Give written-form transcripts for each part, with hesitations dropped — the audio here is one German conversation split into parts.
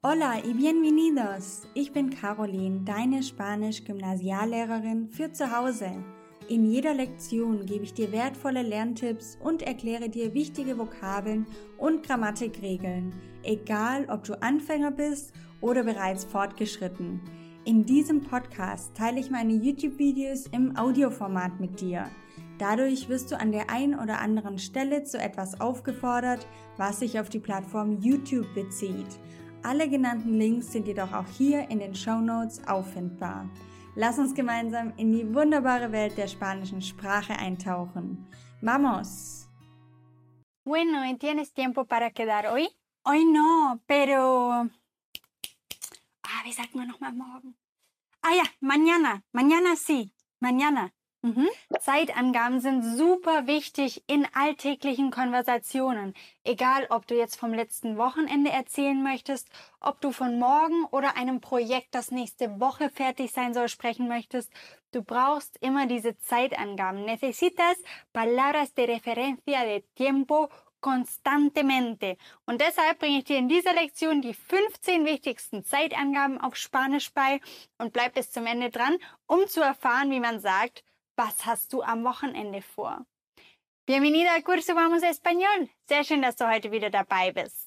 Hola y bienvenidos! Ich bin Caroline, deine Spanisch-Gymnasiallehrerin für zu Hause. In jeder Lektion gebe ich dir wertvolle Lerntipps und erkläre dir wichtige Vokabeln und Grammatikregeln, egal ob du Anfänger bist oder bereits fortgeschritten. In diesem Podcast teile ich meine YouTube-Videos im Audioformat mit dir. Dadurch wirst du an der einen oder anderen Stelle zu etwas aufgefordert, was sich auf die Plattform YouTube bezieht. Alle genannten Links sind jedoch auch hier in den Shownotes auffindbar. Lass uns gemeinsam in die wunderbare Welt der spanischen Sprache eintauchen. ¡Vamos! Bueno, ¿y tienes tiempo para quedar hoy? Hoy no, pero... Wie sagt man nochmal morgen? Ja, mañana. Mañana sí. Mañana. Zeitangaben sind super wichtig in alltäglichen Konversationen. Egal, ob du jetzt vom letzten Wochenende erzählen möchtest, ob du von morgen oder einem Projekt, das nächste Woche fertig sein soll, sprechen möchtest. Du brauchst immer diese Zeitangaben. Necesitas palabras de referencia de tiempo constantemente. Und deshalb bringe ich dir in dieser Lektion die 15 wichtigsten Zeitangaben auf Spanisch bei und bleib bis zum Ende dran, um zu erfahren, wie man sagt, was hast du am Wochenende vor? Bienvenida al curso Vamos Español. Sehr schön, dass du heute wieder dabei bist.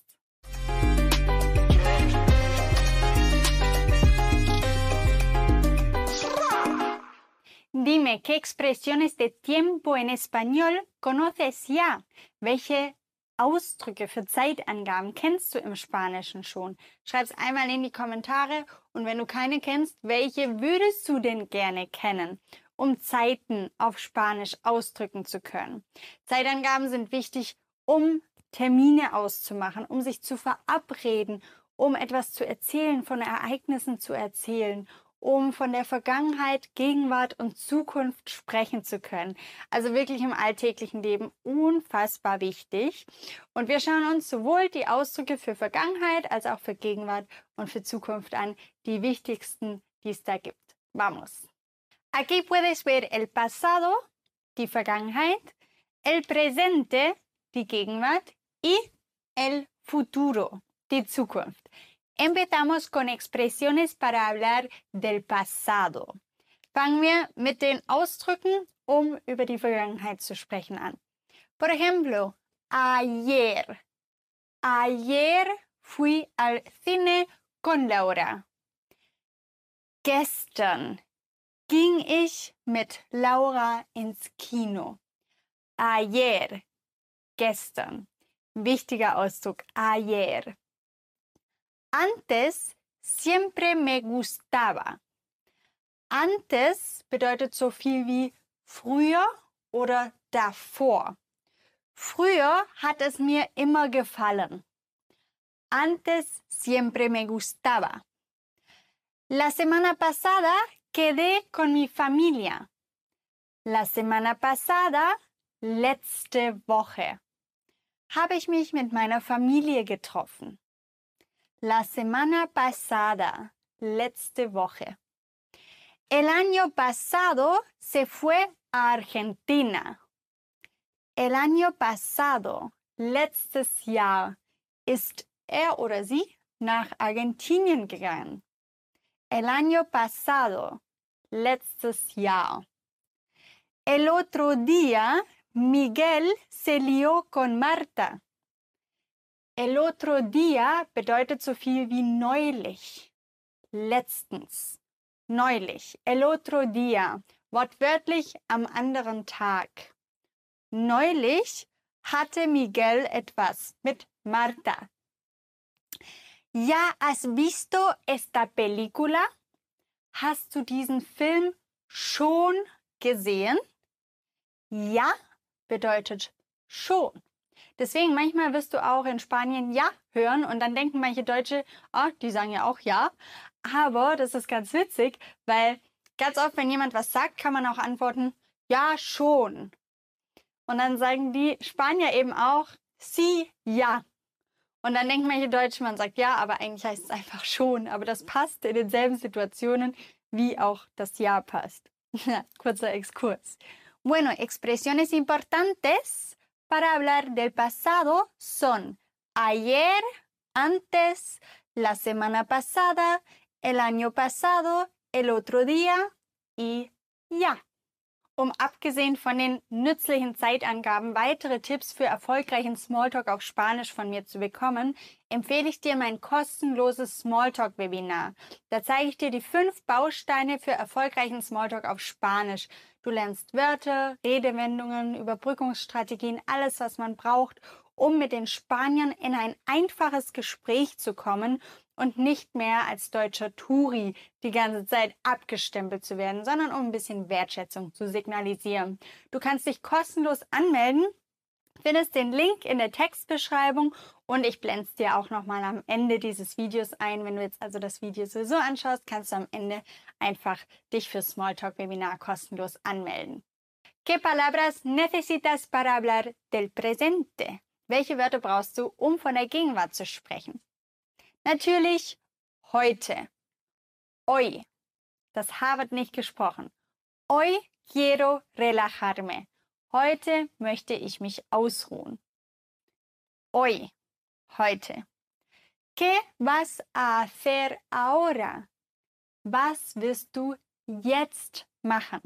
Dime, ¿qué expresiones de tiempo en español conoces ya? Welche Ausdrücke für Zeitangaben kennst du im Spanischen schon? Schreib's einmal in die Kommentare und wenn du keine kennst, welche würdest du denn gerne kennen, um Zeiten auf Spanisch ausdrücken zu können? Zeitangaben sind wichtig, um Termine auszumachen, um sich zu verabreden, um etwas zu erzählen, von Ereignissen zu erzählen, um von der Vergangenheit, Gegenwart und Zukunft sprechen zu können. Also wirklich im alltäglichen Leben unfassbar wichtig. Und wir schauen uns sowohl die Ausdrücke für Vergangenheit als auch für Gegenwart und für Zukunft an, die wichtigsten, die es da gibt. Vamos! Aquí puedes ver el pasado, die Vergangenheit, el presente, die Gegenwart, y el futuro, die Zukunft. Empezamos con expresiones para hablar del pasado. Fangen wir mit den Ausdrücken, um über die Vergangenheit zu sprechen, an. Por ejemplo, ayer. Ayer fui al cine con Laura. Gestern ging ich mit Laura ins Kino. Ayer, gestern. Wichtiger Ausdruck, ayer. Antes siempre me gustaba. Antes bedeutet so viel wie früher oder davor. Früher hat es mir immer gefallen. Antes siempre me gustaba. La semana pasada quedé con mi familia. La semana pasada, letzte Woche, habe ich mich mit meiner Familie getroffen. La semana pasada, letzte Woche. El año pasado se fue a Argentina. El año pasado, letztes Jahr, ist er oder sie nach Argentinien gegangen. El año pasado, letztes Jahr. El otro día, Miguel se lió con Marta. El otro día bedeutet so viel wie neulich. Letztens. Neulich. El otro día. Wortwörtlich am anderen Tag. Neulich hatte Miguel etwas mit Marta. ¿Ya has visto esta película? Hast du diesen Film schon gesehen? Ja bedeutet schon. Deswegen manchmal wirst du auch in Spanien ja hören und dann denken manche Deutsche, die sagen ja auch ja. Aber das ist ganz witzig, weil ganz oft, wenn jemand was sagt, kann man auch antworten, ja schon. Und dann sagen die Spanier eben auch, sí, ja. Und dann denken manche Deutsche, man sagt ja, aber eigentlich heißt es einfach schon. Aber das passt in denselben Situationen, wie auch das ja passt. Kurzer Exkurs. Bueno, expresiones importantes para hablar del pasado son ayer, antes, la semana pasada, el año pasado, el otro día y ya. Um abgesehen von den nützlichen Zeitangaben weitere Tipps für erfolgreichen Smalltalk auf Spanisch von mir zu bekommen, empfehle ich dir mein kostenloses Smalltalk-Webinar. Da zeige ich dir die 5 Bausteine für erfolgreichen Smalltalk auf Spanisch. Du lernst Wörter, Redewendungen, Überbrückungsstrategien, alles, was man braucht, um mit den Spaniern in ein einfaches Gespräch zu kommen und nicht mehr als deutscher Touri die ganze Zeit abgestempelt zu werden, sondern um ein bisschen Wertschätzung zu signalisieren. Du kannst dich kostenlos anmelden, findest den Link in der Textbeschreibung und ich blende es dir auch nochmal am Ende dieses Videos ein. Wenn du jetzt also das Video sowieso anschaust, kannst du am Ende einfach dich für Smalltalk-Webinar kostenlos anmelden. ¿Qué palabras necesitas para hablar del presente? Welche Wörter brauchst du, um von der Gegenwart zu sprechen? Natürlich heute. Hoy. Das H wird nicht gesprochen. Hoy quiero relajarme. Heute möchte ich mich ausruhen. Hoy. Heute. ¿Qué vas a hacer ahora? Was wirst du jetzt machen?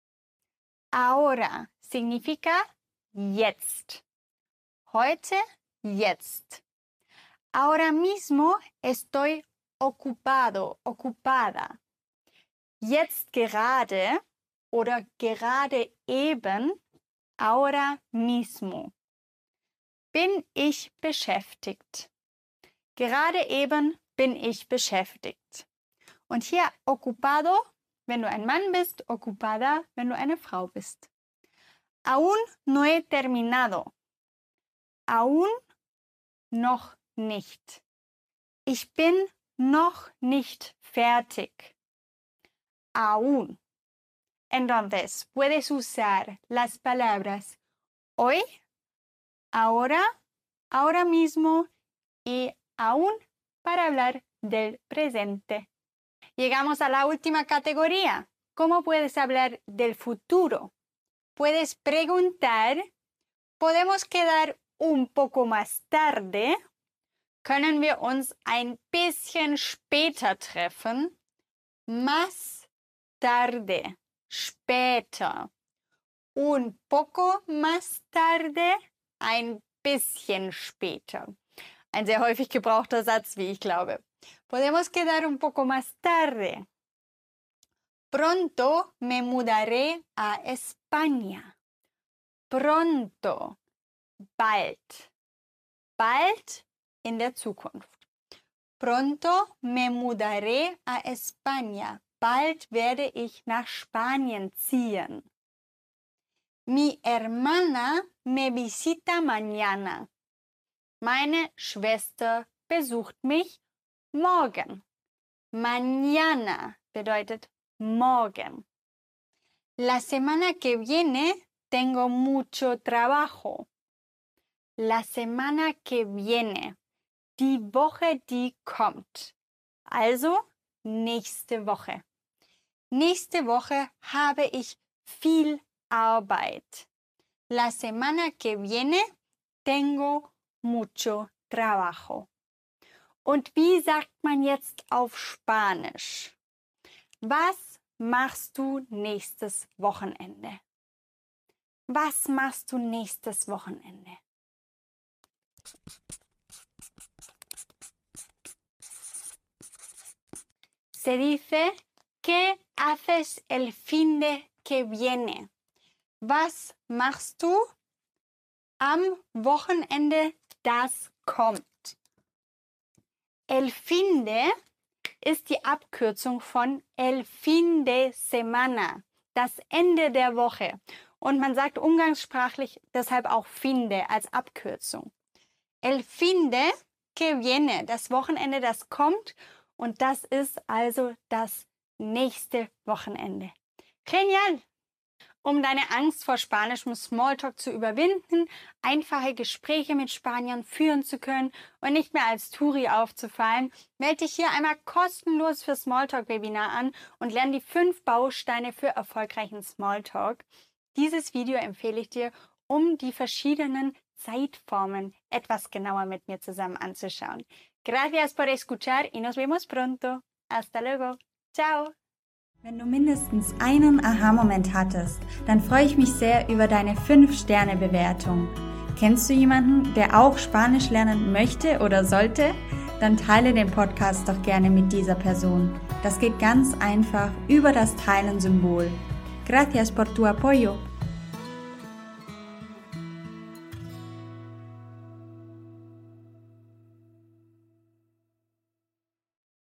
Ahora significa jetzt. Heute, jetzt. Ahora mismo estoy ocupado, ocupada. Jetzt gerade oder gerade eben, ahora mismo. Bin ich beschäftigt. Gerade eben bin ich beschäftigt. Und hier ocupado, wenn du ein Mann bist, ocupada, wenn du eine Frau bist. Aún no he terminado. Aún noch nicht. Ich bin noch nicht fertig. Aún. Entonces, puedes usar las palabras hoy, ahora, ahora mismo y aún para hablar del presente. Llegamos a la última categoría. ¿Cómo puedes hablar del futuro? Puedes preguntar, ¿podemos quedar un poco más tarde? Können wir uns ein bisschen später treffen? Más tarde, später. Un poco más tarde, ein bisschen später. Ein sehr häufig gebrauchter Satz, wie ich glaube. Podemos quedar un poco más tarde. Pronto me mudaré a España. Pronto, bald. Bald in der Zukunft. Pronto me mudaré a España. Bald werde ich nach Spanien ziehen. Mi hermana me visita mañana. Meine Schwester besucht mich morgen. Mañana bedeutet morgen. La semana que viene tengo mucho trabajo. La semana que viene. Die Woche, die kommt. Also nächste Woche. Nächste Woche habe ich viel Arbeit. La semana que viene tengo mucho trabajo. Und wie sagt man jetzt auf Spanisch? Was machst du nächstes Wochenende? Was machst du nächstes Wochenende? Se dice, ¿qué haces el fin de que viene? Was machst du am Wochenende, das kommt? El fin de ist die Abkürzung von el fin de semana, das Ende der Woche. Und man sagt umgangssprachlich deshalb auch fin de als Abkürzung. El fin de que viene, das Wochenende, das kommt. Und das ist also das nächste Wochenende. Genial! Um deine Angst vor spanischem Smalltalk zu überwinden, einfache Gespräche mit Spaniern führen zu können und nicht mehr als Touri aufzufallen, melde dich hier einmal kostenlos für Smalltalk-Webinar an und lerne die 5 Bausteine für erfolgreichen Smalltalk. Dieses Video empfehle ich dir, um die verschiedenen Zeitformen etwas genauer mit mir zusammen anzuschauen. Gracias por escuchar y nos vemos pronto. Hasta luego. Ciao. Wenn du mindestens einen Aha-Moment hattest, dann freue ich mich sehr über deine 5-Sterne-Bewertung. Kennst du jemanden, der auch Spanisch lernen möchte oder sollte? Dann teile den Podcast doch gerne mit dieser Person. Das geht ganz einfach über das Teilen-Symbol. Gracias por tu apoyo.